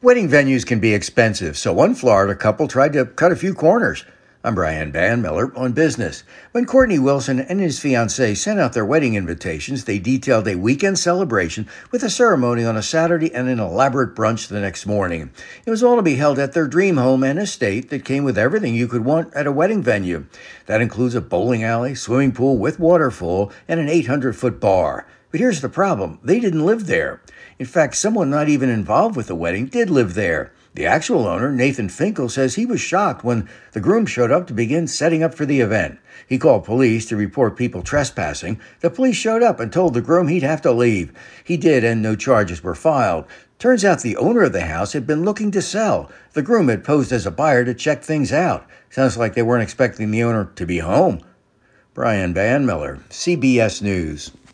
Wedding venues can be expensive, so one Florida couple tried to cut a few corners. I'm Brian Van Miller on Business. When Courtney Wilson and his fiancée sent out their wedding invitations, they detailed a weekend celebration with a ceremony on a Saturday and an elaborate brunch the next morning. It was all to be held at their dream home and estate that came with everything you could want at a wedding venue. That includes a bowling alley, swimming pool with waterfall, and an 800-foot bar. But here's the problem. They didn't live there. In fact, someone not even involved with the wedding did live there. The actual owner, Nathan Finkel, says he was shocked when the groom showed up to begin setting up for the event. He called police to report people trespassing. The police showed up and told the groom he'd have to leave. He did, and no charges were filed. Turns out the owner of the house had been looking to sell. The groom had posed as a buyer to check things out. Sounds like they weren't expecting the owner to be home. Brian Van Miller, CBS News.